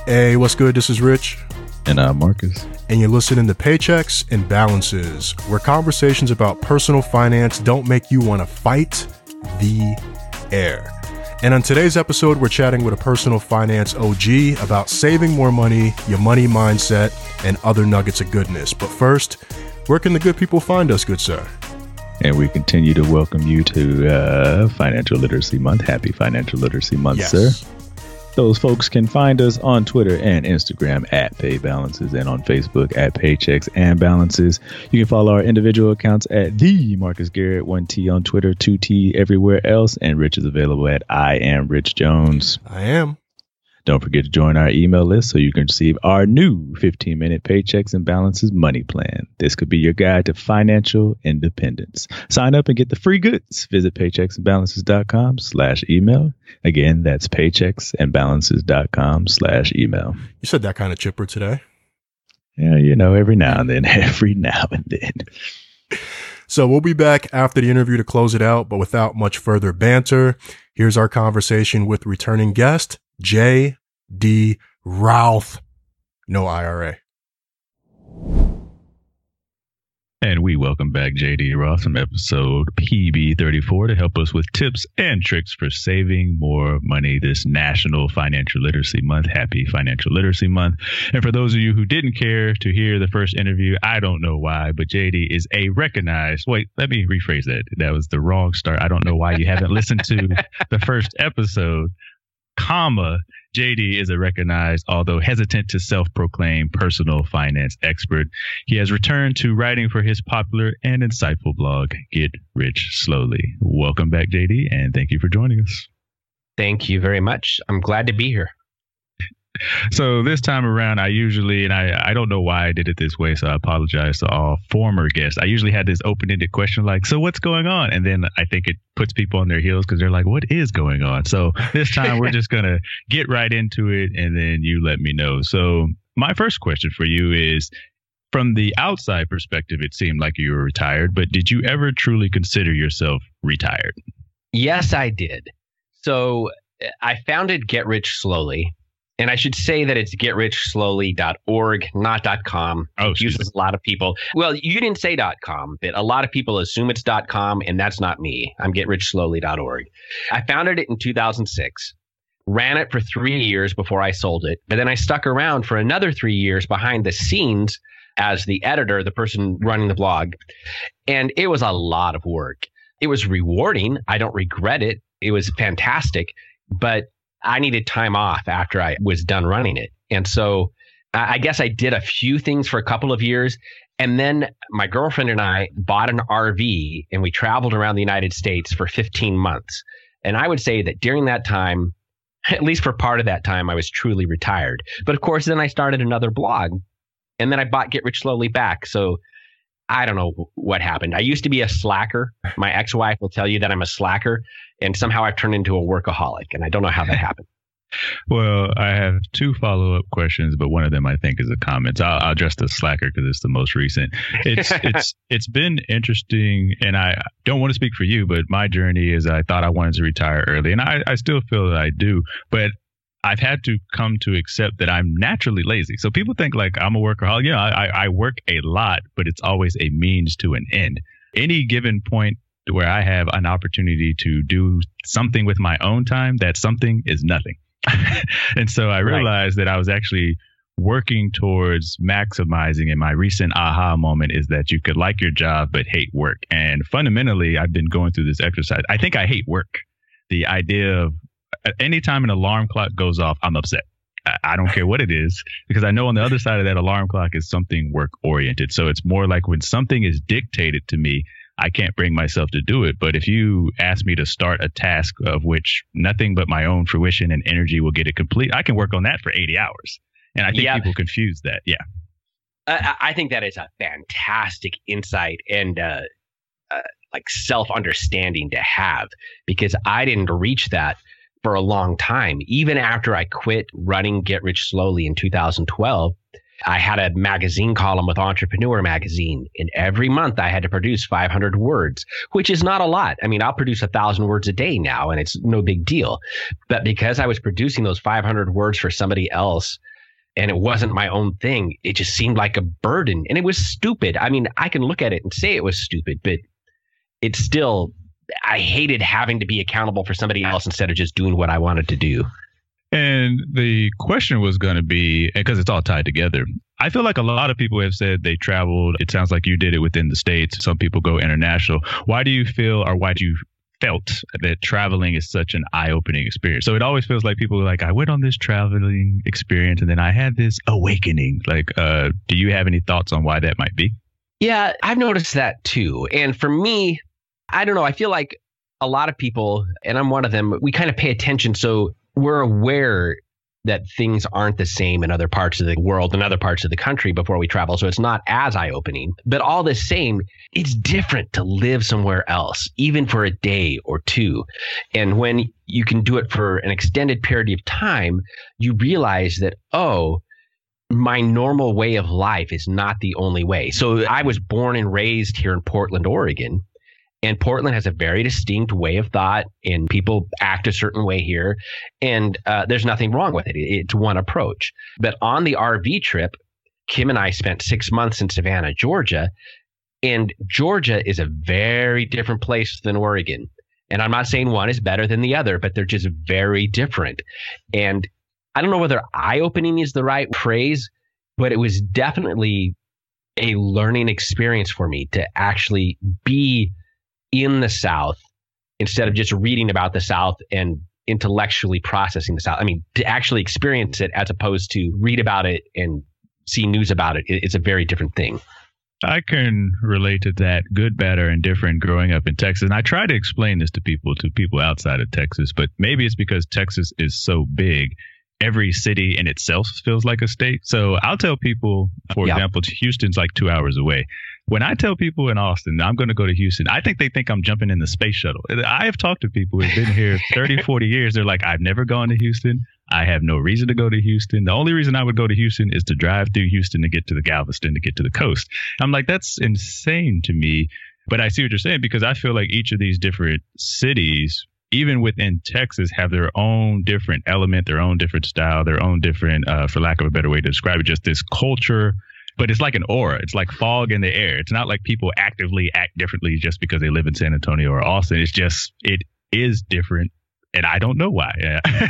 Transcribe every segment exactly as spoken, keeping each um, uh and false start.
Hey, what's good? This is Rich. And I'm Marcus. And you're listening to Paychecks and Balances, where conversations about personal finance don't make you want to fight the air. And on today's episode, we're chatting with a personal finance O G about saving more money, your money mindset, and other nuggets of goodness. But first, where can the good people find us, good sir? And we continue to welcome you to uh, Financial Literacy Month. Happy Financial Literacy Month, yes. sir. Those folks can find us on Twitter and Instagram at Pay Balances and on Facebook at Paychecks and Balances. You can follow our individual accounts at the Marcus Garrett, one T on Twitter, two T everywhere else. And Rich is available at I am Rich Jones. I am. Don't forget to join our email list so you can receive our new fifteen minute Paychecks and Balances money plan. This could be your guide to financial independence. Sign up and get the free goods. Visit paychecksandbalances.com slash email. Again, that's paychecksandbalances.com slash email. You said that kind of chipper today. Yeah, you know, every now and then, every now and then. So we'll be back after the interview to close it out, but without much further banter, here's our conversation with returning guest, J D. Routh. No I R A. And we welcome back J D. Routh from episode P B thirty-four to help us with tips and tricks for saving more money this National Financial Literacy Month. Happy Financial Literacy Month. And for those of you who didn't care to hear the first interview, I don't know why, but J D is a recognized, wait, let me rephrase that. That was the wrong start. I don't know why you haven't listened to the first episode. Comma, J D is a recognized, although hesitant to self-proclaim personal finance expert. He has returned to writing for his popular and insightful blog, Get Rich Slowly. Welcome back, J D, and thank you for joining us. Thank you very much. I'm glad to be here. So this time around, I usually, and I, I don't know why I did it this way, so I apologize to all former guests. I usually had this open-ended question like, so what's going on? And then I think it puts people on their heels because they're like, what is going on? So this time we're just going to get right into it, and then you let me know. So my first question for you is, from the outside perspective, it seemed like you were retired, but did you ever truly consider yourself retired? Yes, I did. So I founded Get Rich Slowly. And I should say that it's get rich slowly dot org, not .com. Oh, it uses a lot of people. Well, you didn't say .com, but a lot of people assume it's .com, and that's not me. I'm get rich slowly dot org. I founded it in two thousand six, ran it for three years before I sold it, but then I stuck around for another three years behind the scenes as the editor, the person running the blog. And it was a lot of work. It was rewarding. I don't regret it. It was fantastic, but I needed time off after I was done running it. And so I guess I did a few things for a couple of years. And then my girlfriend and I bought an R V and we traveled around the United States for fifteen months. And I would say that during that time, at least for part of that time, I was truly retired. But of course, then I started another blog and then I bought Get Rich Slowly back. So I don't know what happened. I used to be a slacker. My ex-wife will tell you that I'm a slacker, and somehow I've turned into a workaholic, and I don't know how that happened. Well, I have two follow-up questions, but one of them I think is a comment. I'll, I'll address the slacker because it's the most recent. It's it's it's been interesting, and I don't want to speak for you, but my journey is I thought I wanted to retire early, and I, I still feel that I do, but I've had to come to accept that I'm naturally lazy. So people think like I'm a workaholic. Yeah, I, I work a lot, but it's always a means to an end. Any given point where I have an opportunity to do something with my own time, that something is nothing. And so I realized right. that I was actually working towards maximizing. And my recent aha moment is that you could like your job, but hate work. And fundamentally, I've been going through this exercise. I think I hate work. The idea of anytime an alarm clock goes off, I'm upset. I don't care what it is, because I know on the other side of that alarm clock is something work oriented. So it's more like when something is dictated to me, I can't bring myself to do it. But if you ask me to start a task of which nothing but my own fruition and energy will get it complete, I can work on that for eighty hours. And I think yeah. people confuse that. Yeah. Uh, I think that is a fantastic insight and uh, uh, like self-understanding to have, because I didn't reach that for a long time. Even after I quit running Get Rich Slowly in two thousand twelve, I had a magazine column with Entrepreneur Magazine, and every month I had to produce five hundred words, which is not a lot. I mean, I'll produce a thousand words a day now, and it's no big deal. But because I was producing those five hundred words for somebody else, and it wasn't my own thing, it just seemed like a burden, and it was stupid. I mean, I can look at it and say it was stupid, but it's still, I hated having to be accountable for somebody else instead of just doing what I wanted to do. And the question was going to be, because it's all tied together, I feel like a lot of people have said they traveled. It sounds like you did it within the States. Some people go international. Why do you feel, or why do you felt that traveling is such an eye-opening experience? So it always feels like people are like, I went on this traveling experience and then I had this awakening. Like, uh, do you have any thoughts on why that might be? Yeah, I've noticed that too. And for me, I don't know. I feel like a lot of people, and I'm one of them, we kind of pay attention. So we're aware that things aren't the same in other parts of the world and other parts of the country before we travel. So it's not as eye-opening. But all the same, it's different to live somewhere else, even for a day or two. And when you can do it for an extended period of time, you realize that, oh, my normal way of life is not the only way. So I was born and raised here in Portland, Oregon. And Portland has a very distinct way of thought, and people act a certain way here. And uh, there's nothing wrong with it. It's one approach. But on the R V trip, Kim and I spent six months in Savannah, Georgia. And Georgia is a very different place than Oregon. And I'm not saying one is better than the other, but they're just very different. And I don't know whether eye-opening is the right phrase, but it was definitely a learning experience for me to actually be in the South instead of just reading about the South and intellectually processing the South. I mean, to actually experience it as opposed to read about it and see news about it, it's a very different thing. I can relate to that, good, bad, or indifferent, growing up in Texas. And I try to explain this to people, to people outside of Texas, but maybe it's because Texas is so big. Every city in itself feels like a state. So I'll tell people, for yeah. example, Houston's like two hours away. When I tell people in Austin, I'm going to go to Houston, I think they think I'm jumping in the space shuttle. I have talked to people who've been here thirty, forty years. They're like, I've never gone to Houston. I have no reason to go to Houston. The only reason I would go to Houston is to drive through Houston to get to the Galveston, to get to the coast. I'm like, that's insane to me. But I see what you're saying, because I feel like each of these different cities, even within Texas, have their own different element, their own different style, their own different, uh, for lack of a better way to describe it, just this culture. But it's like an aura. It's like fog in the air. It's not like people actively act differently just because they live in San Antonio or Austin. It's just, it is different. And I don't know why.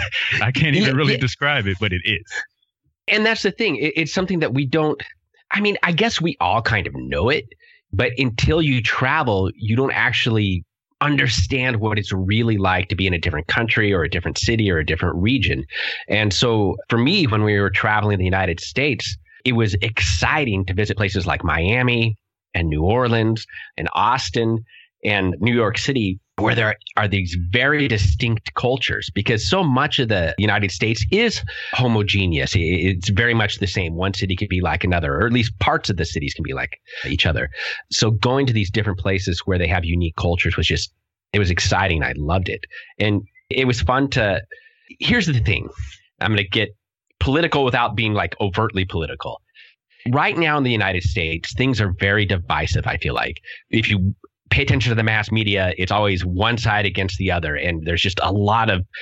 I can't even really yeah. describe it, but it is. And that's the thing. It's something that we don't, I mean, I guess we all kind of know it, but until you travel, you don't actually understand what it's really like to be in a different country or a different city or a different region. And so for me, when we were traveling in the United States, it was exciting to visit places like Miami and New Orleans and Austin and New York City, where there are these very distinct cultures, because so much of the United States is homogeneous. It's very much the same. One city could be like another, or at least parts of the cities can be like each other. So going to these different places where they have unique cultures was just, it was exciting. I loved it. And it was fun to, here's the thing. I'm going to get political without being like overtly political. Right now in the United States, things are very divisive, I feel like. If you pay attention to the mass media, it's always one side against the other. And there's just a lot of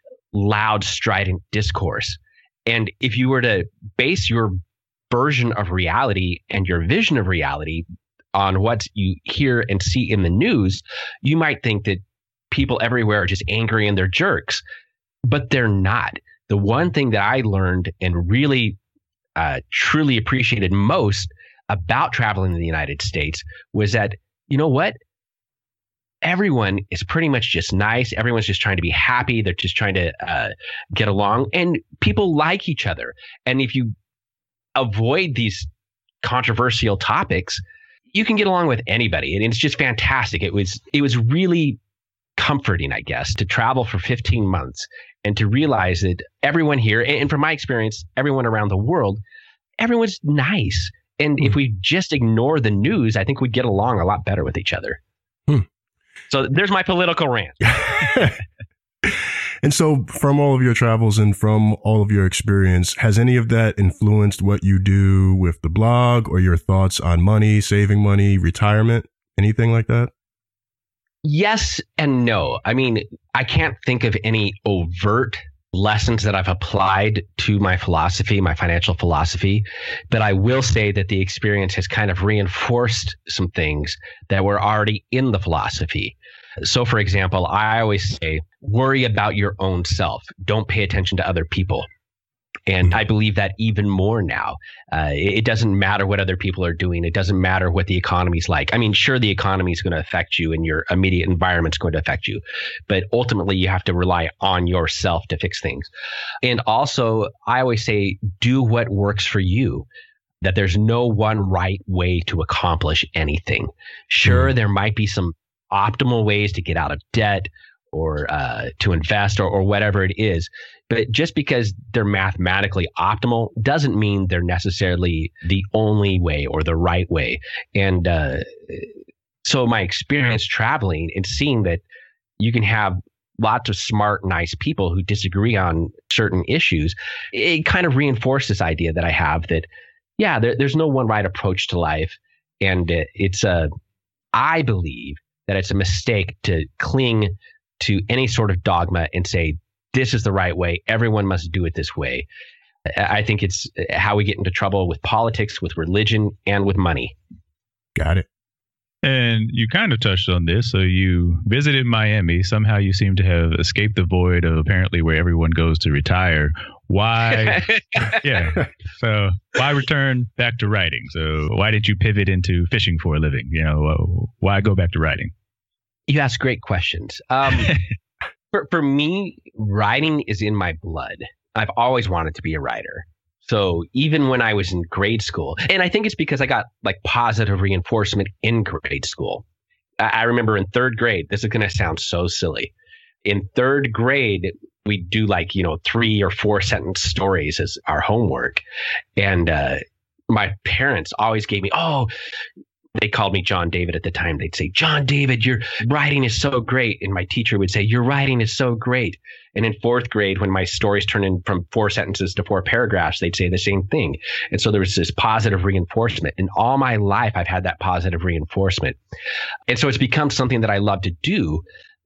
loud, strident discourse. And if you were to base your version of reality and your vision of reality on what you hear and see in the news, you might think that people everywhere are just angry and they're jerks, but they're not. The one thing that I learned and really uh, truly appreciated most about traveling in the United States was that, you know what? Everyone is pretty much just nice. Everyone's just trying to be happy. They're just trying to uh, get along, and people like each other. And if you avoid these controversial topics, you can get along with anybody. And it's just fantastic. It was, it was really comforting, I guess, to travel for fifteen months and to realize that everyone here, and from my experience, everyone around the world, everyone's nice. And hmm. if we just ignore the news, I think we'd get along a lot better with each other. Hmm. So there's my political rant. And so from all of your travels and from all of your experience, has any of that influenced what you do with the blog or your thoughts on money, saving money, retirement, anything like that? Yes and no. I mean, I can't think of any overt lessons that I've applied to my philosophy, my financial philosophy. But I will say that the experience has kind of reinforced some things that were already in the philosophy. So, for example, I always say, worry about your own self. Don't pay attention to other people. And I believe that even more now. Uh, it doesn't matter what other people are doing. It doesn't matter what the economy's like. I mean, sure, the economy is going to affect you and your immediate environment's going to affect you. But ultimately, you have to rely on yourself to fix things. And also, I always say, do what works for you. That there's no one right way to accomplish anything. Sure, there might be some optimal ways to get out of debt or uh, to invest or, or whatever it is. But just because they're mathematically optimal doesn't mean they're necessarily the only way or the right way. And uh, so my experience traveling and seeing that you can have lots of smart, nice people who disagree on certain issues, it kind of reinforced this idea that I have that, yeah, there, there's no one right approach to life. And it's a, I believe that it's a mistake to cling to any sort of dogma and say, this is the right way. Everyone must do it this way. I think it's how we get into trouble with politics, with religion, and with money. Got it. And you kind of touched on this. So you visited Miami. Somehow you seem to have escaped the void of apparently where everyone goes to retire. Why? yeah. So why return back to writing? So why did you pivot into fishing for a living? You know, why go back to writing? You ask great questions. Um, for, for me, writing is in my blood. I've always wanted to be a writer. So even when I was in grade school, and I think it's because I got like positive reinforcement in grade school. I, I remember in third grade, this is going to sound so silly. In third grade, we do like, you know, three or four sentence stories as our homework. And uh, my parents always gave me, oh, they called me John David at the time. They'd say, John David, your writing is so great. And my teacher would say, your writing is so great. And in fourth grade, when my stories turned in from four sentences to four paragraphs, they'd say the same thing. And so there was this positive reinforcement. And all my life, I've had that positive reinforcement. And so it's become something that I love to do.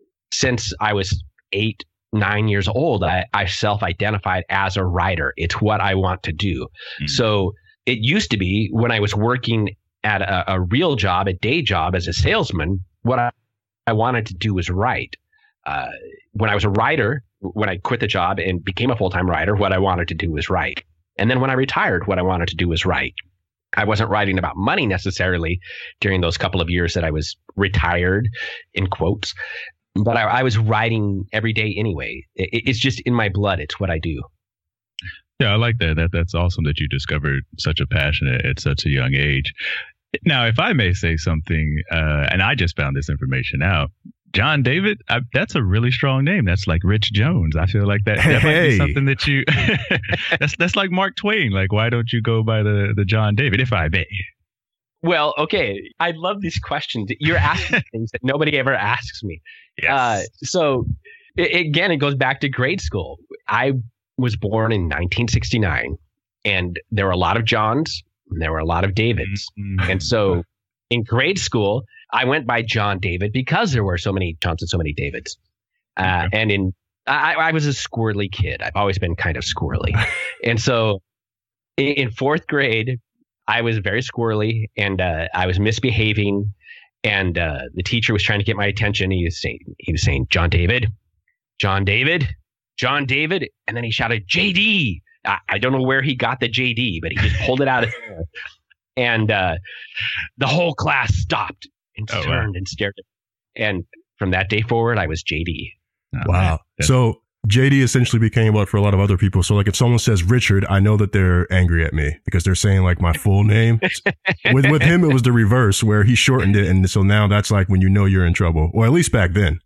Since I was eight, nine years old, I, I self-identified as a writer. It's what I want to do. Mm-hmm. So it used to be when I was working at a, a real job, a day job as a salesman, what I, I wanted to do was write. Uh, when I was a writer, when I quit the job and became a full-time writer, what I wanted to do was write. And then when I retired, what I wanted to do was write. I wasn't writing about money necessarily during those couple of years that I was retired, in quotes, but I, I was writing every day anyway. It, it's just in my blood. It's what I do. Yeah, I like that. That that's awesome that you discovered such a passion at, at such a young age. Now, if I may say something, uh, and I just found this information out, John David, I, that's a really strong name. That's like Rich Jones. I feel like that, that hey. might be something that you, that's that's like Mark Twain. Like, why don't you go by the, the John David, if I may? Well, okay. I love these questions. You're asking things that nobody ever asks me. Yes. Uh, so it, again, it goes back to grade school. I was born in nineteen sixty-nine, and there were a lot of Johns, and there were a lot of Davids. Mm-hmm. And so in grade school, I went by John David because there were so many Johns and so many Davids. Uh, okay. And in I, I was a squirrely kid. I've always been kind of squirrely. And so in, in fourth grade, I was very squirrely, and uh, I was misbehaving. And uh, the teacher was trying to get my attention. He was saying, he was saying, John David, John David, John David. And then he shouted, J D. I, I don't know where he got the J D, but he just pulled it out of his hair. And uh, the whole class stopped and oh, turned wow. and stared at me. And from that day forward, I was J D. Oh, wow. So J D essentially became what for a lot of other people. So like if someone says Richard, I know that they're angry at me because they're saying like my full name. with with him, it was the reverse where he shortened it. And so now that's like when you know you're in trouble, or at least back then.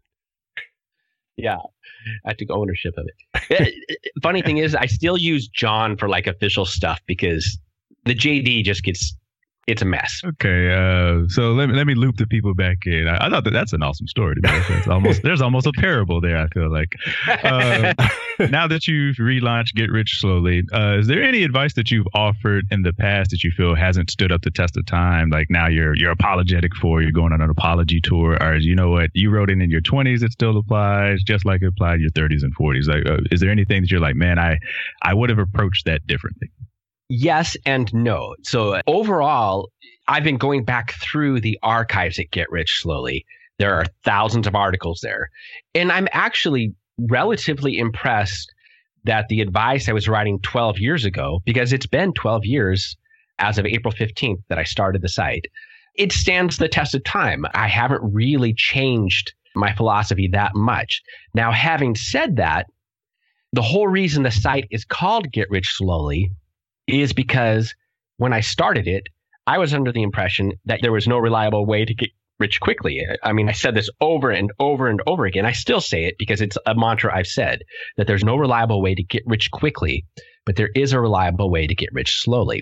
Yeah. I took ownership of it. Funny thing is, I still use John for like official stuff because the J D just gets it's a mess. Okay, uh, so let me let me loop the people back in. I, I thought that that's an awesome story. To be honest. That's almost there's almost a parable there. I feel like. Uh, now that you've relaunched Get Rich Slowly, uh, is there any advice that you've offered in the past that you feel hasn't stood up the test of time? Like now you're you're apologetic for, you're going on an apology tour, or you know what, you wrote it in your twenties, it still applies, just like it applied in your thirties and forties. Like, uh, is there anything that you're like, man, I I would have approached that differently? Yes and no. So overall, I've been going back through the archives at Get Rich Slowly. There are thousands of articles there. And I'm actually relatively impressed that the advice I was writing twelve years ago, because it's been twelve years as of April fifteenth that I started the site, it stands the test of time. I haven't really changed my philosophy that much. Now, having said that, the whole reason the site is called Get Rich Slowly is because when I started it, I was under the impression that there was no reliable way to get rich quickly. I mean, I said this over and over and over again. I still say it because it's a mantra I've said, that there's no reliable way to get rich quickly, but there is a reliable way to get rich slowly.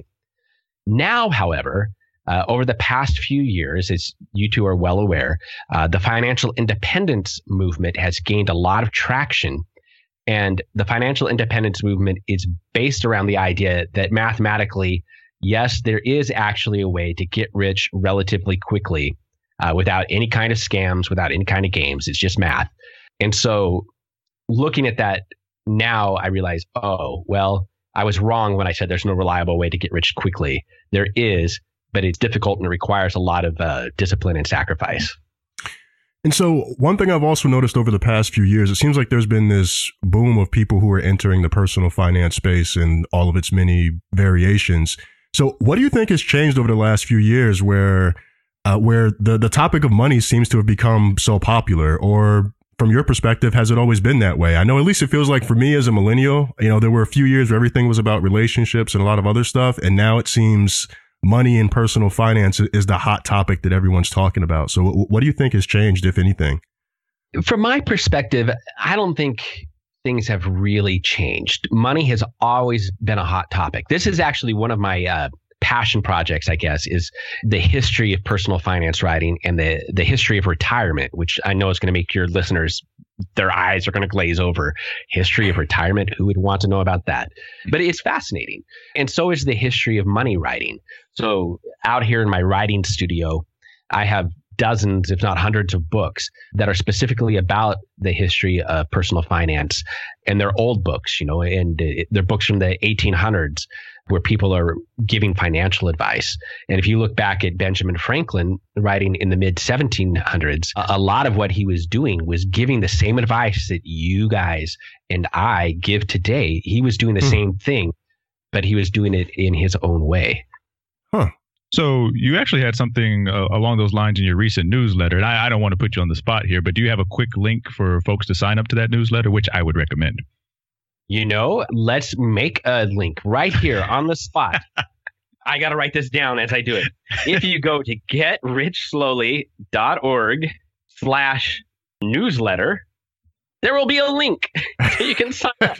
Now, however, uh, over the past few years, as you two are well aware, uh, the financial independence movement has gained a lot of traction. And the financial independence movement is based around the idea that mathematically, yes, there is actually a way to get rich relatively quickly uh, without any kind of scams, without any kind of games. It's just math. And so looking at that now, I realize, oh, well, I was wrong when I said there's no reliable way to get rich quickly. There is, but it's difficult and it requires a lot of uh, discipline and sacrifice. And so one thing I've also noticed over the past few years, it seems like there's been this boom of people who are entering the personal finance space and all of its many variations. So what do you think has changed over the last few years where uh, where the, the topic of money seems to have become so popular? Or from your perspective, has it always been that way? I know at least it feels like for me as a millennial, you know, there were a few years where everything was about relationships and a lot of other stuff. And now it seems money and personal finance is the hot topic that everyone's talking about. So what do you think has changed, if anything? From my perspective, I don't think things have really changed. Money has always been a hot topic. This is actually one of my uh, passion projects, I guess, is the history of personal finance writing and the, the history of retirement, which I know is going to make your listeners, their eyes are going to glaze over. History of retirement, who would want to know about that? But it's fascinating. And so is the history of money writing. So out here in my writing studio, I have dozens, if not hundreds of books that are specifically about the history of personal finance. And they're old books, you know, and they're books from the eighteen hundreds where people are giving financial advice. And if you look back at Benjamin Franklin writing in the mid seventeen hundreds, a lot of what he was doing was giving the same advice that you guys and I give today. He was doing the hmm. same thing, but he was doing it in his own way. Huh. So you actually had something uh, along those lines in your recent newsletter. And I, I don't want to put you on the spot here, but do you have a quick link for folks to sign up to that newsletter, which I would recommend? You know, let's make a link right here on the spot. I got to write this down as I do it. If you go to getrich.slowly.org slash newsletter, there will be a link so you can sign up.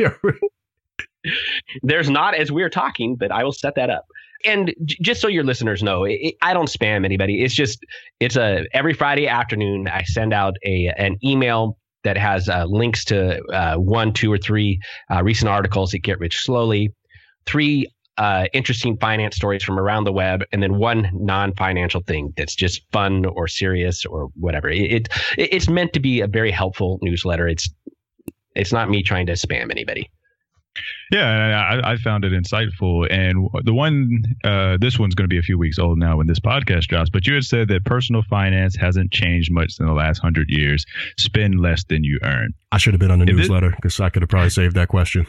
There's not as we're talking, but I will set that up. And j- just so your listeners know, it, I don't spam anybody. It's just, it's a, every Friday afternoon, I send out a an email that has uh, links to uh, one, two, or three uh, recent articles that Get Rich Slowly, three uh, interesting finance stories from around the web, and then one non-financial thing that's just fun or serious or whatever. It, it it's meant to be a very helpful newsletter. It's it's not me trying to spam anybody. Yeah, I, I found it insightful. And the one, uh, this one's going to be a few weeks old now when this podcast drops, but you had said that personal finance hasn't changed much in the last hundred years. Spend less than you earn. I should have been on the if newsletter because I could have probably saved that question.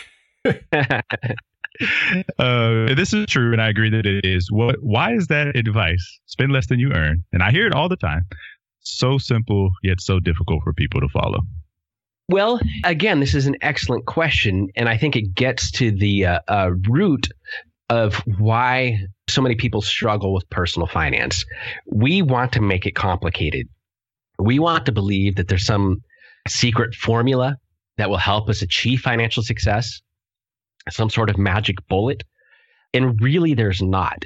uh, this is true, and I agree that it is. What? Why is that advice, spend less than you earn, and I hear it all the time, so simple yet so difficult for people to follow? Well, again, this is an excellent question, and I think it gets to the uh, uh, root of why so many people struggle with personal finance. We want to make it complicated. We want to believe that there's some secret formula that will help us achieve financial success, some sort of magic bullet, and really there's not.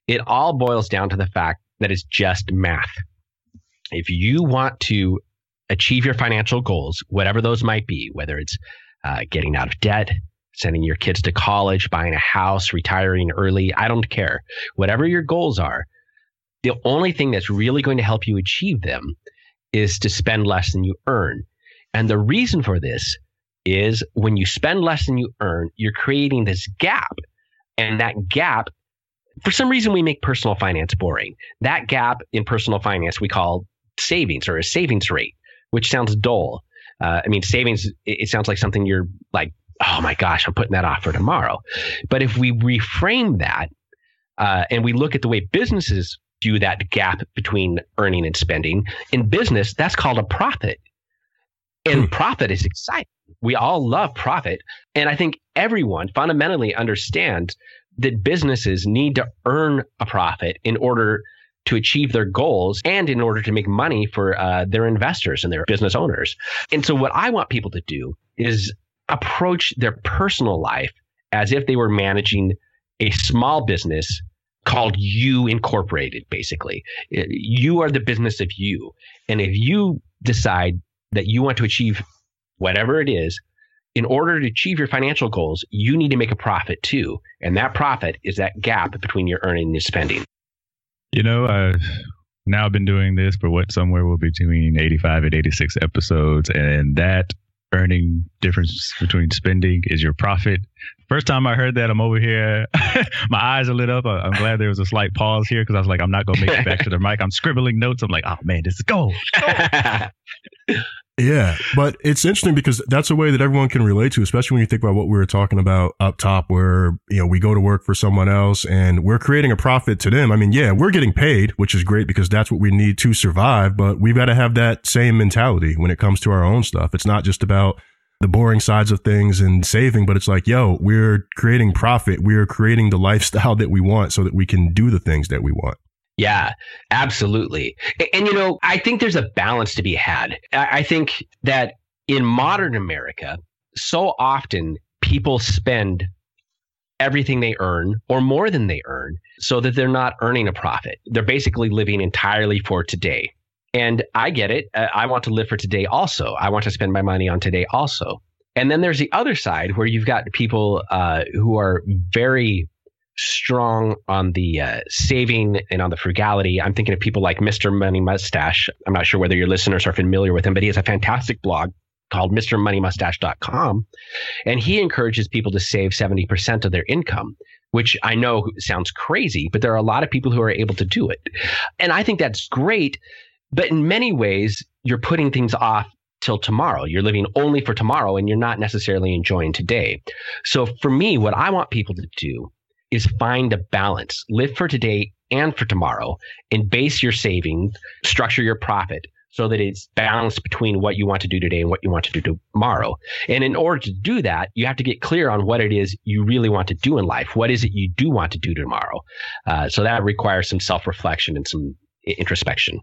It all boils down to the fact that it's just math. If you want to achieve your financial goals, whatever those might be, whether it's uh, getting out of debt, sending your kids to college, buying a house, retiring early, I don't care. Whatever your goals are, the only thing that's really going to help you achieve them is to spend less than you earn. And the reason for this is when you spend less than you earn, you're creating this gap. And that gap, for some reason, we make personal finance boring. That gap in personal finance we call savings, or a savings rate, which sounds dull. Uh, I mean, savings, it, it sounds like something you're like, oh my gosh, I'm putting that off for tomorrow. But if we reframe that uh, and we look at the way businesses do that gap between earning and spending, in business, that's called a profit. And hmm. profit is exciting. We all love profit. And I think everyone fundamentally understands that businesses need to earn a profit in order to achieve their goals and in order to make money for uh, their investors and their business owners. And so what I want people to do is approach their personal life as if they were managing a small business called You Incorporated, basically. You are the business of you. And if you decide that you want to achieve whatever it is, in order to achieve your financial goals, you need to make a profit too. And that profit is that gap between your earning and spending. You know, I've now been doing this for what somewhere will be between eighty-five and eighty-six episodes. And that earning difference between spending is your profit. First time I heard that, I'm over here. My eyes are lit up. I'm glad there was a slight pause here because I was like, I'm not going to make it back to the mic. I'm scribbling notes. I'm like, oh, man, this is gold. Yeah, but it's interesting because that's a way that everyone can relate to, especially when you think about what we were talking about up top, where, you know, we go to work for someone else and we're creating a profit to them. I mean, yeah, we're getting paid, which is great because that's what we need to survive. But we've got to have that same mentality when it comes to our own stuff. It's not just about the boring sides of things and saving, but it's like, yo, we're creating profit. We're creating the lifestyle that we want so that we can do the things that we want. Yeah, absolutely. And, and, you know, I think there's a balance to be had. I, I think that in modern America, so often people spend everything they earn or more than they earn so that they're not earning a profit. They're basically living entirely for today. And I get it. I want to live for today also. I want to spend my money on today also. And then there's the other side where you've got people uh, who are very strong on the uh, saving and on the frugality. I'm thinking of people like Mister Money Mustache. I'm not sure whether your listeners are familiar with him, but he has a fantastic blog called Mister Money Mustache dot com. And he encourages people to save seventy percent of their income, which I know sounds crazy, but there are a lot of people who are able to do it. And I think that's great. But in many ways, you're putting things off till tomorrow. You're living only for tomorrow and you're not necessarily enjoying today. So for me, what I want people to do is find a balance, live for today and for tomorrow, and base your savings, structure your profit so that it's balanced between what you want to do today and what you want to do tomorrow. And in order to do that, you have to get clear on what it is you really want to do in life. What is it you do want to do tomorrow? Uh, so that requires some self-reflection and some introspection.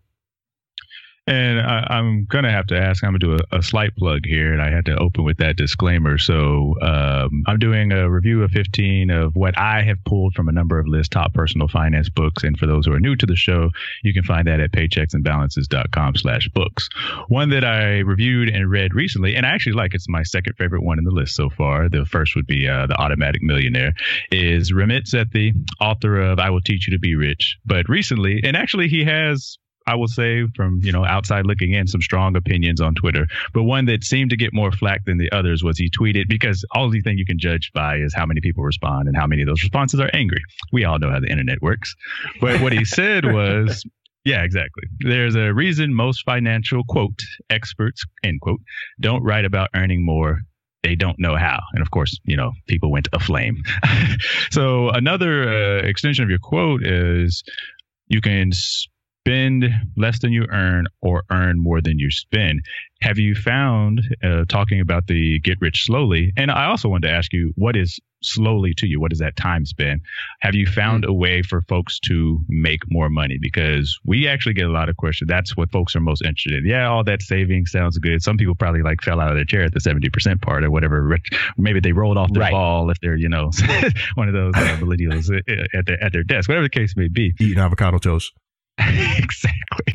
And I, I'm going to have to ask, I'm going to do a, a slight plug here, and I had to open with that disclaimer. So um, I'm doing a review of fifteen of what I have pulled from a number of Liz's top personal finance books. And for those who are new to the show, you can find that at paychecks and balances dot com slash books. One that I reviewed and read recently, and I actually like, it's my second favorite one in the list so far. The first would be uh, The Automatic Millionaire, is Ramit Sethi, author of I Will Teach You to Be Rich. But recently, and actually he has, I will say, from, you know, outside looking in, some strong opinions on Twitter. But one that seemed to get more flack than the others was he tweeted, because all the thing you can judge by is how many people respond and how many of those responses are angry. We all know how the internet works. But what he said was, yeah, exactly. There's a reason most financial, quote, experts, end quote, don't write about earning more. They don't know how. And of course, you know, people went aflame. So another uh, extension of your quote is you can spend less than you earn or earn more than you spend. Have you found, uh, talking about the get rich slowly, and I also wanted to ask you, what is slowly to you? What is that time spend? Have you found mm-hmm. a way for folks to make more money? Because we actually get a lot of questions. That's what folks are most interested in. Yeah, all that saving sounds good. Some people probably like fell out of their chair at the seventy percent part or whatever. Maybe they rolled off the right. ball if they're, you know, one of those uh, millennials at their, at their desk, whatever the case may be. Eating avocado toast. Exactly.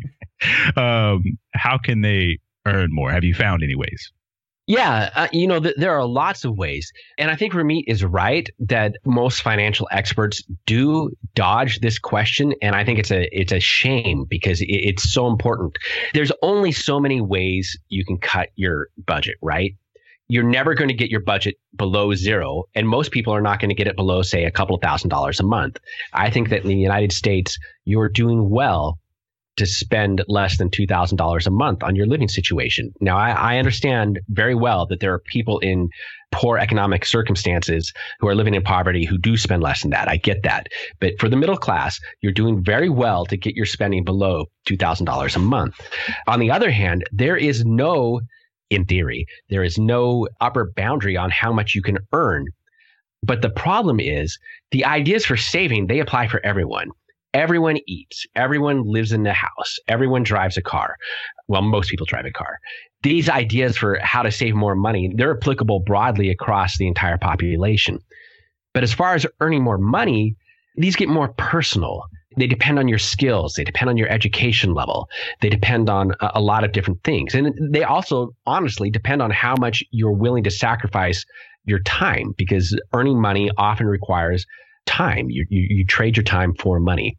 Um, how can they earn more? Have you found any ways? Yeah, uh, you know, th- there are lots of ways. And I think Ramit is right that most financial experts do dodge this question. And I think it's a it's a shame because it, it's so important. There's only so many ways you can cut your budget, right? You're never going to get your budget below zero. And most people are not going to get it below, say, a couple of thousand dollars a month. I think that in the United States, you're doing well to spend less than two thousand dollars a month on your living situation. Now, I, I understand very well that there are people in poor economic circumstances who are living in poverty who do spend less than that. I get that. But for the middle class, you're doing very well to get your spending below two thousand dollars a month. On the other hand, there is no, in theory, there is no upper boundary on how much you can earn. But the problem is the ideas for saving, they apply for everyone. Everyone eats. Everyone lives in the house. Everyone drives a car. Well, most people drive a car. These ideas for how to save more money, they're applicable broadly across the entire population. But as far as earning more money, these get more personal. They depend on your skills. They depend on your education level. They depend on a, a lot of different things. And they also, honestly, depend on how much you're willing to sacrifice your time, because earning money often requires time. You, you you trade your time for money.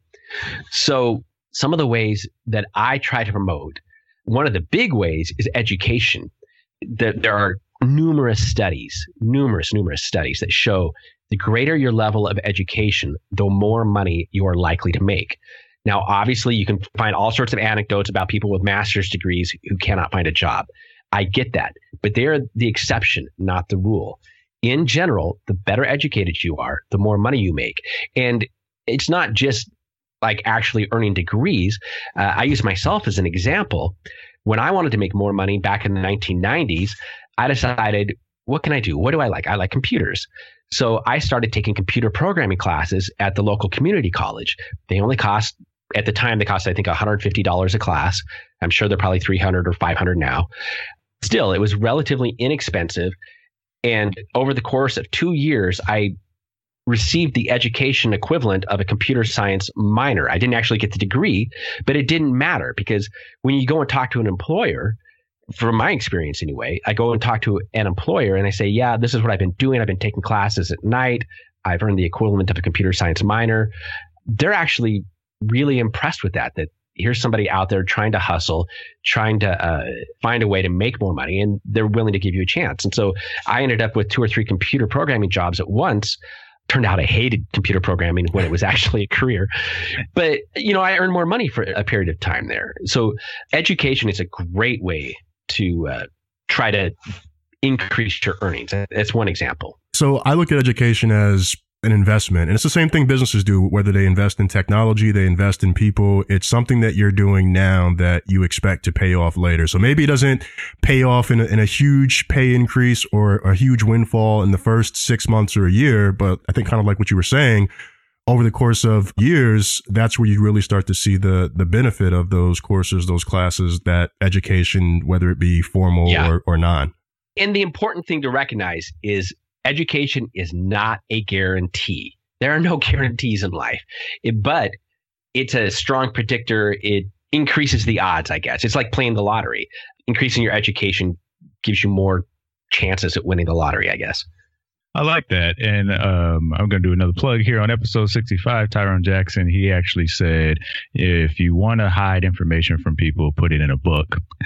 So some of the ways that I try to promote, one of the big ways is education. There, there are numerous studies, numerous, numerous studies that show the greater your level of education, the more money you are likely to make. Now, obviously, you can find all sorts of anecdotes about people with master's degrees who cannot find a job. I get that, but they're the exception, not the rule. In general, the better educated you are, the more money you make. And it's not just like actually earning degrees. Uh, I use myself as an example. When I wanted to make more money back in the nineteen nineties, I decided, what can I do? What do I like? I like computers. So I started taking computer programming classes at the local community college. They only cost, at the time, they cost, I think, one hundred fifty dollars a class. I'm sure they're probably three hundred dollars or five hundred dollars now. Still, it was relatively inexpensive. And over the course of two years, I received the education equivalent of a computer science minor. I didn't actually get the degree, but it didn't matter, because when you go and talk to an employer, from my experience anyway, I go and talk to an employer and I say, yeah, this is what I've been doing. I've been taking classes at night. I've earned the equivalent of a computer science minor. They're actually really impressed with that, that here's somebody out there trying to hustle, trying to uh, find a way to make more money, and they're willing to give you a chance. And so I ended up with two or three computer programming jobs at once. Turned out I hated computer programming when it was actually a career. But, you know, I earned more money for a period of time there. So education is a great way to uh, try to increase your earnings. That's one example. So I look at education as an investment, and it's the same thing businesses do, whether they invest in technology, they invest in people. It's something that you're doing now that you expect to pay off later. So maybe it doesn't pay off in a, in a huge pay increase or a huge windfall in the first six months or a year. But I think kind of like what you were saying, over the course of years, that's where you really start to see the the benefit of those courses, those classes, that education, whether it be formal yeah. or, or non. And the important thing to recognize is education is not a guarantee. There are no guarantees in life, it, but it's a strong predictor. It increases the odds, I guess. It's like playing the lottery. Increasing your education gives you more chances at winning the lottery, I guess. I like that. And um, I'm going to do another plug here on episode sixty-five. Tyrone Jackson, he actually said, if you want to hide information from people, put it in a book.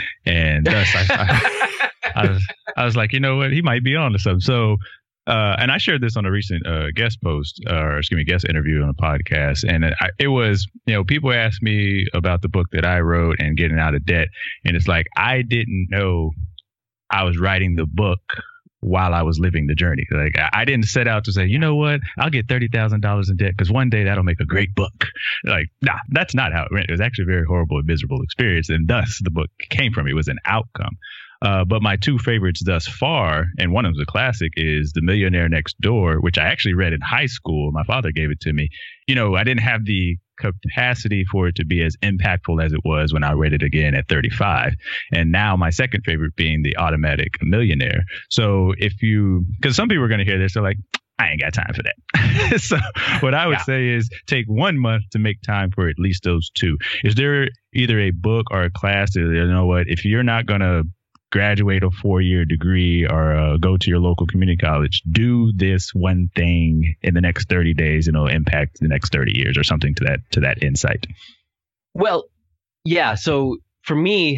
And thus, I, I, I, was, I was like, you know what? He might be on to something. So, Uh, and I shared this on a recent uh, guest post, uh, or excuse me, guest interview on a podcast. And I, it was, you know, people asked me about the book that I wrote and getting out of debt. And it's like, I didn't know I was writing the book while I was living the journey. Like, I, I didn't set out to say, you know what, I'll get thirty thousand dollars in debt because one day that'll make a great book. Like, nah, that's not how it went. It was actually a very horrible and miserable experience. And thus the book came from. It was an outcome. Uh, but my two favorites thus far, and one of them's a classic, is The Millionaire Next Door, which I actually read in high school. My father gave it to me. You know, I didn't have the capacity for it to be as impactful as it was when I read it again at thirty-five. And now my second favorite being The Automatic Millionaire. So if you, because some people are going to hear this, they're like, I ain't got time for that. So what I would yeah. say is take one month to make time for at least those two. Is there either a book or a class that, you know what, if you're not going to graduate a four-year degree or uh, go to your local community college, do this one thing in the next thirty days and it'll impact the next thirty years or something to that, to that insight? Well, yeah. So for me,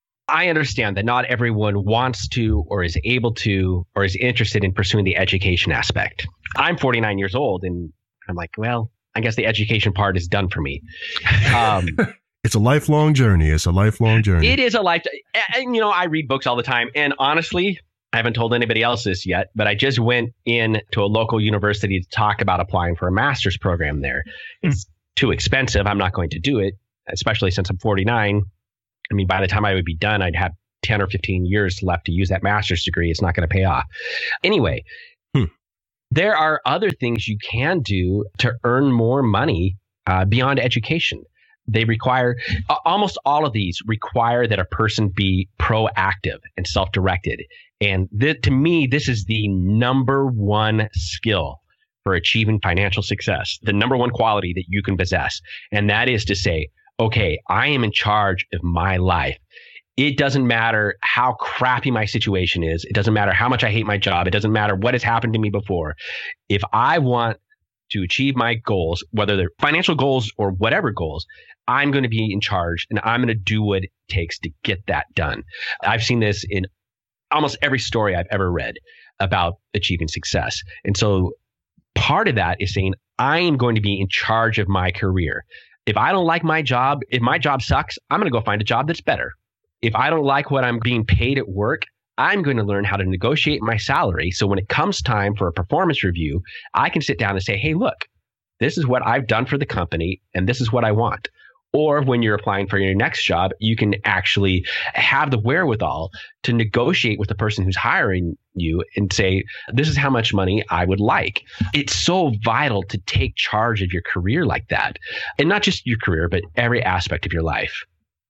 I understand that not everyone wants to or is able to or is interested in pursuing the education aspect. I'm forty-nine years old and I'm like, well, I guess the education part is done for me. Um, it's a lifelong journey. It's a lifelong journey. It is a life. And, you know, I read books all the time. And honestly, I haven't told anybody else this yet, but I just went in to a local university to talk about applying for a master's program there. It's too expensive. I'm not going to do it, especially since I'm forty-nine. I mean, by the time I would be done, I'd have ten or fifteen years left to use that master's degree. It's not going to pay off. Anyway, hmm. there are other things you can do to earn more money uh, beyond education. They require, uh, almost all of these require that a person be proactive and self-directed. And th- to me, this is the number one skill for achieving financial success, the number one quality that you can possess. And that is to say, okay, I am in charge of my life. It doesn't matter how crappy my situation is. It doesn't matter how much I hate my job. It doesn't matter what has happened to me before. If I want to achieve my goals, whether they're financial goals or whatever goals, I'm going to be in charge and I'm going to do what it takes to get that done. I've seen this in almost every story I've ever read about achieving success. And so part of that is saying, I am going to be in charge of my career. If I don't like my job, if my job sucks, I'm going to go find a job that's better. If I don't like what I'm being paid at work, I'm going to learn how to negotiate my salary. So when it comes time for a performance review, I can sit down and say, hey, look, this is what I've done for the company and this is what I want. Or when you're applying for your next job, you can actually have the wherewithal to negotiate with the person who's hiring you and say, this is how much money I would like. It's so vital to take charge of your career like that. And not just your career, but every aspect of your life.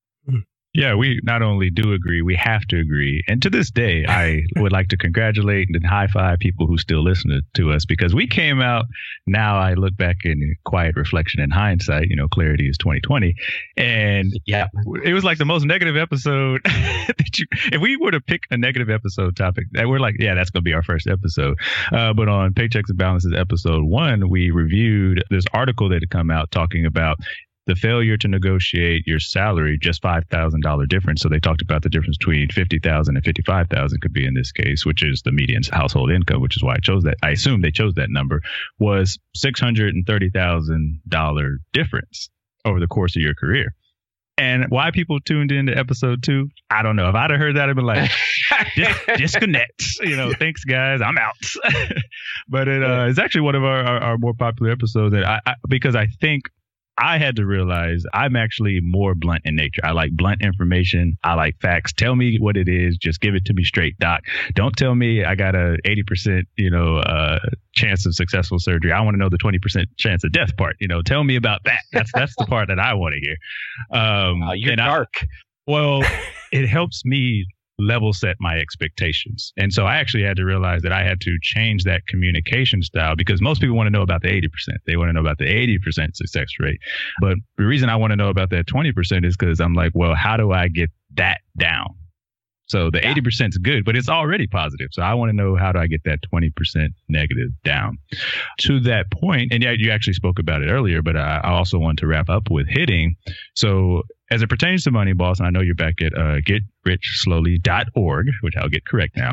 Yeah, we not only do agree, we have to agree. And to this day, I would like to congratulate and high five people who still listen to us, because we came out. Now I look back in quiet reflection and hindsight, you know, clarity is twenty twenty. And yeah, it was like the most negative episode that you, if we were to pick a negative episode topic, we're like, yeah, that's going to be our first episode. Uh, but on Paychecks and Balances episode one, we reviewed this article that had come out talking about the failure to negotiate your salary, just five thousand dollars difference. So they talked about the difference between fifty thousand dollars and fifty-five thousand dollars could be in this case, which is the median household income, which is why I chose that. I assume they chose that number, was six hundred thirty thousand dollars difference over the course of your career. And why people tuned into episode two, I don't know. If I'd have heard that, I'd be like, Dis- disconnect. You know, thanks, guys. I'm out. But it uh, is actually one of our, our, our more popular episodes that I, I because I think I had to realize I'm actually more blunt in nature. I like blunt information. I like facts. Tell me what it is. Just give it to me straight, doc. Don't tell me I got a eighty percent, you know, uh, chance of successful surgery. I want to know the twenty percent chance of death part. You know, tell me about that. That's that's the part that I want to hear. Um, uh, you're dark. I, well, it helps me level set my expectations. And so I actually had to realize that I had to change that communication style, because most people want to know about the eighty percent. They want to know about the eighty percent success rate. But the reason I want to know about that twenty percent is because I'm like, well, how do I get that down? So the yeah. eighty percent is good, but it's already positive. So I want to know, how do I get that twenty percent negative down? To that point, and yeah, you actually spoke about it earlier, but I, I also want to wrap up with hitting. So as it pertains to money, boss, and I know you're back at uh, get rich slowly dot org, which I'll get correct now.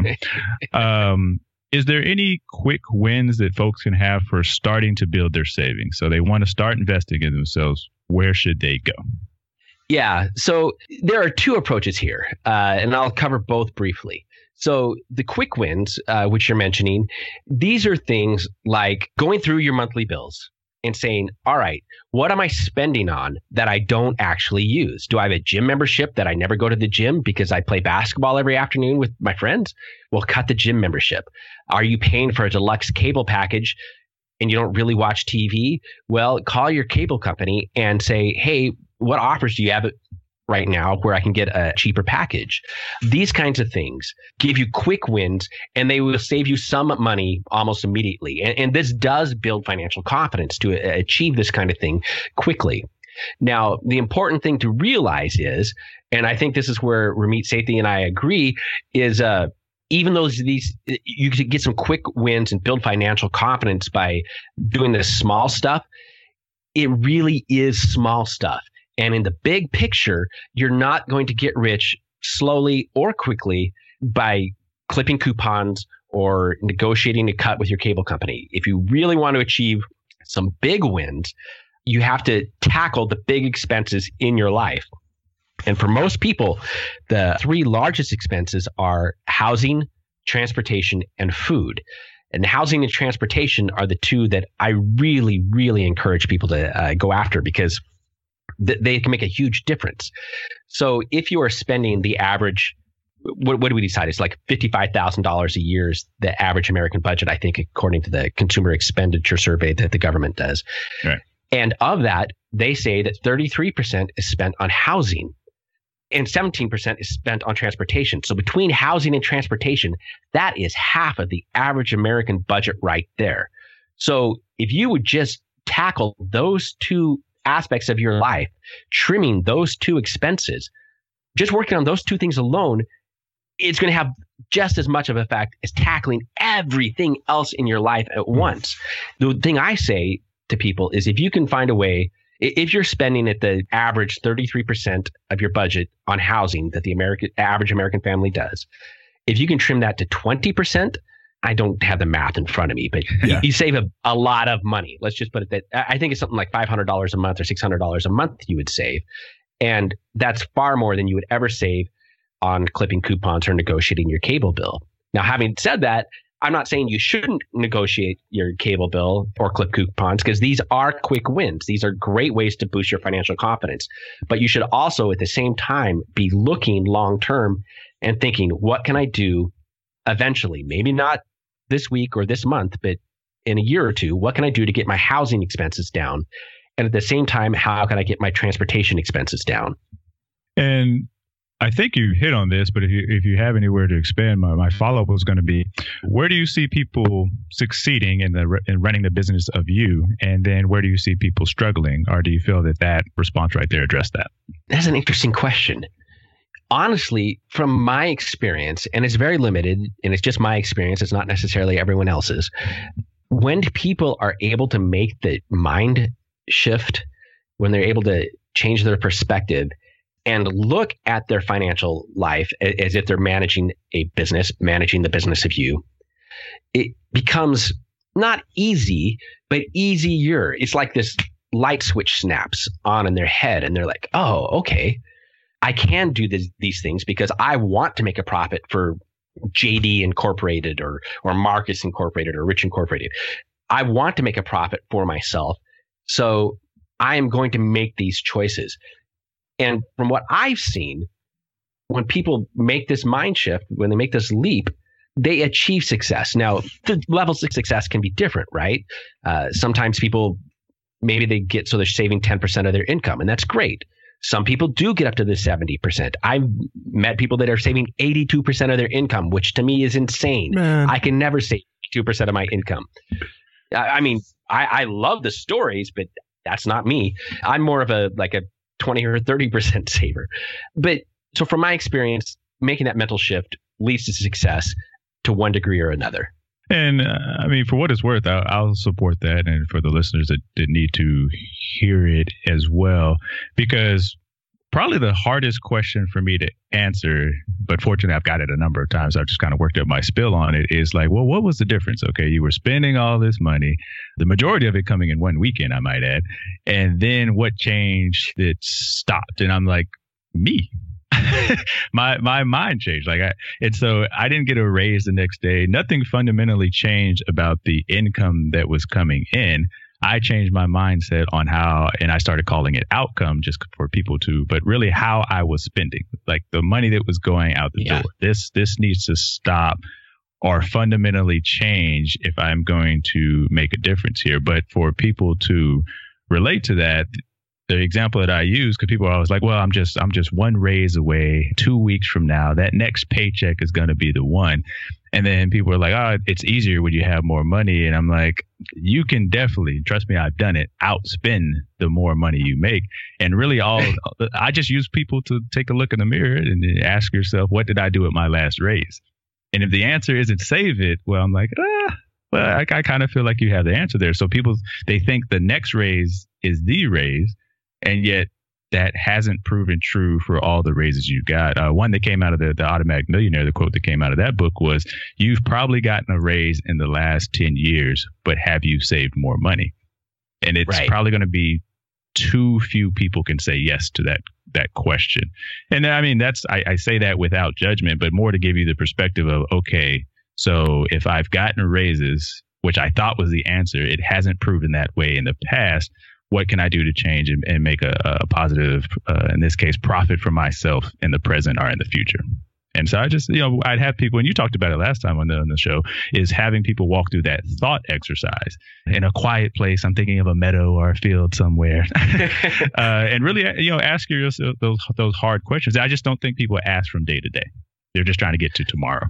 um, is there any quick wins that folks can have for starting to build their savings? So they want to start investing in themselves. Where should they go? Yeah, so there are two approaches here, uh, and I'll cover both briefly. So the quick wins, uh, which you're mentioning, these are things like going through your monthly bills, and saying, all right, what am I spending on that I don't actually use? Do I have a gym membership that I never go to the gym because I play basketball every afternoon with my friends? Well, cut the gym membership. Are you paying for a deluxe cable package and you don't really watch T V? Well, call your cable company and say, hey, what offers do you have right now where I can get a cheaper package? These kinds of things give you quick wins, and they will save you some money almost immediately. And, and this does build financial confidence to uh, achieve this kind of thing quickly. Now, the important thing to realize is, and I think this is where Ramit Sethi and I agree, is uh, even though these you can get some quick wins and build financial confidence by doing this small stuff, it really is small stuff. And in the big picture, you're not going to get rich slowly or quickly by clipping coupons or negotiating a cut with your cable company. If you really want to achieve some big wins, you have to tackle the big expenses in your life. And for most people, the three largest expenses are housing, transportation, and food. And housing and transportation are the two that I really, really encourage people to uh, go after, because they can make a huge difference. So if you are spending the average, what, what do we decide? It's like fifty-five thousand dollars a year is the average American budget, I think, according to the Consumer Expenditure Survey that the government does. Right. And of that, they say that thirty-three percent is spent on housing and seventeen percent is spent on transportation. So between housing and transportation, that is half of the average American budget right there. So if you would just tackle those two aspects of your life, trimming those two expenses, just working on those two things alone, it's going to have just as much of an effect as tackling everything else in your life at once. The thing I say to people is, if you can find a way, if you're spending at the average thirty-three percent of your budget on housing that the American average American family does, if you can trim that to twenty percent, I don't have the math in front of me, but yeah. you save a, a lot of money. Let's just put it that I think it's something like five hundred dollars a month or six hundred dollars a month you would save. And that's far more than you would ever save on clipping coupons or negotiating your cable bill. Now, having said that, I'm not saying you shouldn't negotiate your cable bill or clip coupons, because these are quick wins. These are great ways to boost your financial confidence. But you should also at the same time be looking long term and thinking, what can I do eventually? Maybe not this week or this month, but in a year or two, what can I do to get my housing expenses down? And at the same time, how can I get my transportation expenses down? And I think you hit on this, but if you if you have anywhere to expand, my, my follow-up was going to be, where do you see people succeeding in the in running the business of you? And then where do you see people struggling? Or do you feel that that response right there addressed that? That's an interesting question. Honestly, from my experience, and it's very limited, and it's just my experience, it's not necessarily everyone else's, when people are able to make the mind shift, when they're able to change their perspective and look at their financial life as if they're managing a business, managing the business of you, it becomes not easy, but easier. It's like this light switch snaps on in their head, and they're like, oh, okay, I can do this, these things because I want to make a profit for J D Incorporated or or Marcus Incorporated or Rich Incorporated. I want to make a profit for myself. So I am going to make these choices. And from what I've seen, when people make this mind shift, when they make this leap, they achieve success. Now, the levels of success can be different, right? Uh, sometimes people, maybe they get so they're saving ten percent of their income, and that's great. Some people do get up to the seventy percent. I've met people that are saving eighty-two percent of their income, which to me is insane. Man. I can never save two percent of my income. I mean, I, I love the stories, but that's not me. I'm more of a like a twenty or thirty percent saver. But so from my experience, making that mental shift leads to success to one degree or another. And uh, I mean, for what it's worth, I'll, I'll support that. And for the listeners that, that need to hear it as well, because probably the hardest question for me to answer, but fortunately I've got it a number of times. I've just kind of worked up my spill on it, is like, well, what was the difference? Okay, you were spending all this money, the majority of it coming in one weekend, I might add. And then what changed that stopped? And I'm like, me. my my mind changed. Like I, and so I didn't get a raise the next day. Nothing fundamentally changed about the income that was coming in. I changed my mindset on how, and I started calling it outcome just for people to, but really how I was spending, like the money that was going out the yeah. door. This, this needs to stop or fundamentally change if I'm going to make a difference here. But for people to relate to that, the example that I use, because people are always like, well, I'm just I'm just one raise away. Two weeks from now, that next paycheck is going to be the one. And then people are like, oh, it's easier when you have more money. And I'm like, you can definitely, trust me, I've done it, outspend the more money you make. And really all, I just use people to take a look in the mirror and ask yourself, what did I do with my last raise? And if the answer isn't save it, well, I'm like, ah, well, I, I kind of feel like you have the answer there. So people, they think the next raise is the raise. And yet that hasn't proven true for all the raises you got. Uh, one that came out of the, the Automatic Millionaire, the quote that came out of that book was, you've probably gotten a raise in the last ten years, but have you saved more money? And it's right. probably going to be too few people can say yes to that that question. And I mean, that's I, I say that without judgment, but more to give you the perspective of, OK, so if I've gotten raises, which I thought was the answer, it hasn't proven that way in the past. What can I do to change and, and make a, a positive, uh, in this case, profit for myself in the present or in the future? And so I just, you know, I'd have people, and you talked about it last time on the, on the show, is having people walk through that thought exercise in a quiet place. I'm thinking of a meadow or a field somewhere, uh, and really, you know, ask yourself those those hard questions. I just don't think people ask from day to day. They're just trying to get to tomorrow.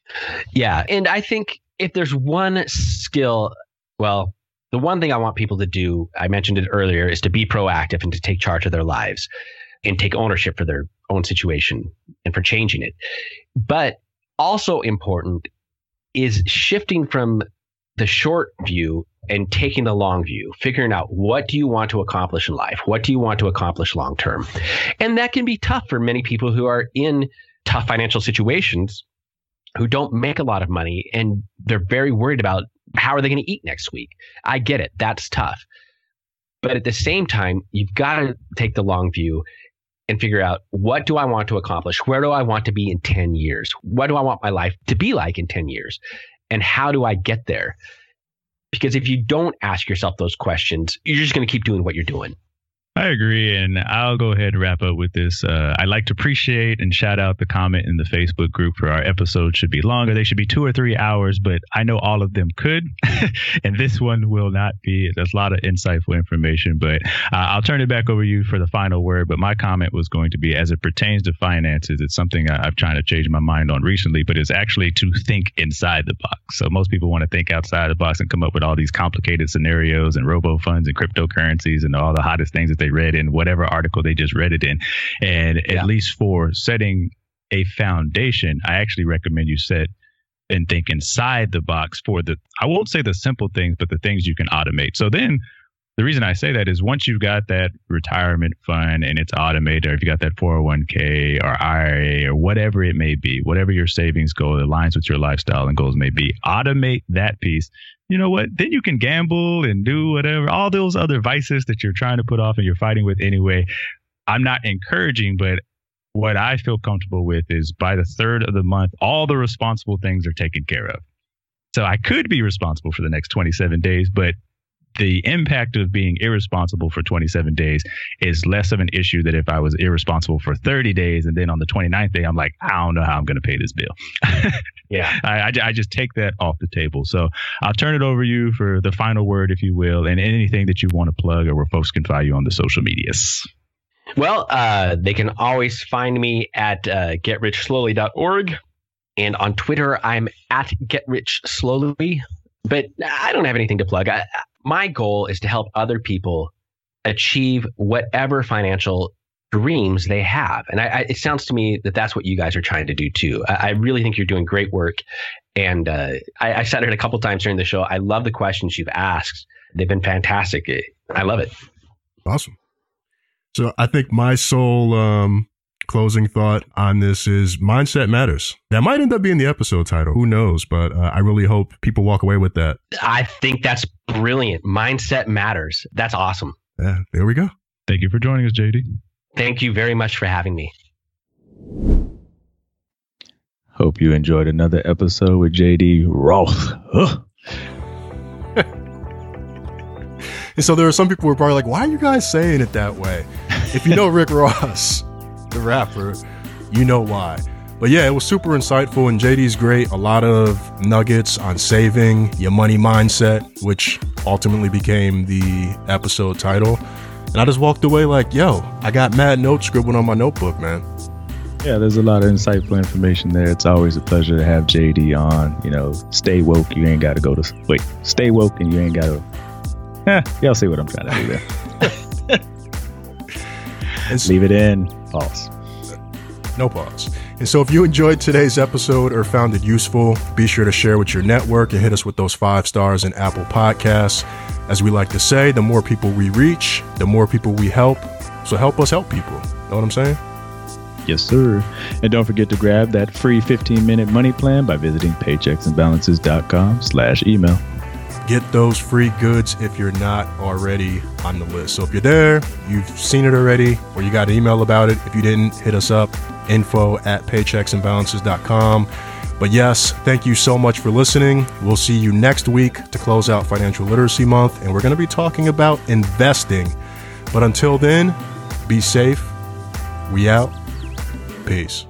Yeah, and I think if there's one skill, well. The one thing I want people to do, I mentioned it earlier, is to be proactive and to take charge of their lives and take ownership for their own situation and for changing it. But also important is shifting from the short view and taking the long view, figuring out what do you want to accomplish in life? What do you want to accomplish long term? And that can be tough for many people who are in tough financial situations, who don't make a lot of money, and they're very worried about how are they going to eat next week? I get it. That's tough. But at the same time, you've got to take the long view and figure out, what do I want to accomplish? Where do I want to be in ten years? What do I want my life to be like in ten years? And how do I get there? Because if you don't ask yourself those questions, you're just going to keep doing what you're doing. I agree. And I'll go ahead and wrap up with this. Uh, I like to appreciate and shout out the comment in the Facebook group for our episodes should be longer. They should be two or three hours, but I know all of them could. And this one will not be. There's a lot of insightful information, but uh, I'll turn it back over to you for the final word. But my comment was going to be, as it pertains to finances, it's something I, I've tried to change my mind on recently, but it's actually to think inside the box. So most people want to think outside the box and come up with all these complicated scenarios and robo funds and cryptocurrencies and all the hottest things that they read in whatever article they just read it in. And yeah. at least for setting a foundation, I actually recommend you set and think inside the box for the, I won't say the simple things, but the things you can automate. So then the reason I say that is once you've got that retirement fund and it's automated, or if you got that four oh one k or I R A or whatever it may be, whatever your savings goal aligns with your lifestyle and goals may be, automate that piece. You know what? Then you can gamble and do whatever, all those other vices that you're trying to put off and you're fighting with anyway. I'm not encouraging, but what I feel comfortable with is by the third of the month, all the responsible things are taken care of. So I could be responsible for the next twenty-seven days, but the impact of being irresponsible for twenty-seven days is less of an issue than if I was irresponsible for thirty days. And then on the twenty-ninth day, I'm like, I don't know how I'm going to pay this bill. yeah, I, I, I just take that off the table. So I'll turn it over to you for the final word, if you will, and anything that you want to plug or where folks can find you on the social medias. Well, uh, they can always find me at uh, get rich slowly dot org. And on Twitter, I'm at get rich slowly. But I don't have anything to plug. I, my goal is to help other people achieve whatever financial dreams they have. And I, I, it sounds to me that that's what you guys are trying to do too. I, I really think you're doing great work. And uh, I, I said it a couple times during the show. I love the questions you've asked. They've been fantastic. I love it. Awesome. So I think my sole um, closing thought on this is mindset matters. That might end up being the episode title. Who knows? But uh, I really hope people walk away with that. I think that's brilliant. Mindset matters. That's awesome. Yeah, there we go. Thank you for joining us, J D. Thank you very much for having me. Hope you enjoyed another episode with J D Roth. And so there are some people who are probably like, why are you guys saying it that way? If you know Rick Ross, the rapper, you know why. But yeah, it was super insightful, and J D's great. A lot of nuggets on saving, your money mindset, which ultimately became the episode title. And I just walked away like, yo, I got mad notes scribbled on my notebook, man. Yeah, there's a lot of insightful information there. It's always a pleasure to have J D on. You know, stay woke. You ain't got to go to wait. Stay woke, and you ain't got to. Eh, y'all see what I'm trying to do there. Leave it in. Pause. No pause. And so if you enjoyed today's episode or found it useful, be sure to share with your network and hit us with those five stars in Apple Podcasts. As we like to say, the more people we reach, the more people we help. So help us help people. Know what I'm saying? Yes, sir. And don't forget to grab that free fifteen minute money plan by visiting paychecksandbalances.com slash email. Get those free goods if you're not already on the list. So if you're there, you've seen it already, or you got an email about it. If you didn't, hit us up, info at paychecksandbalances dot com. But yes, thank you so much for listening. We'll see you next week to close out Financial Literacy Month, and we're going to be talking about investing. But until then, be safe. We out. Peace.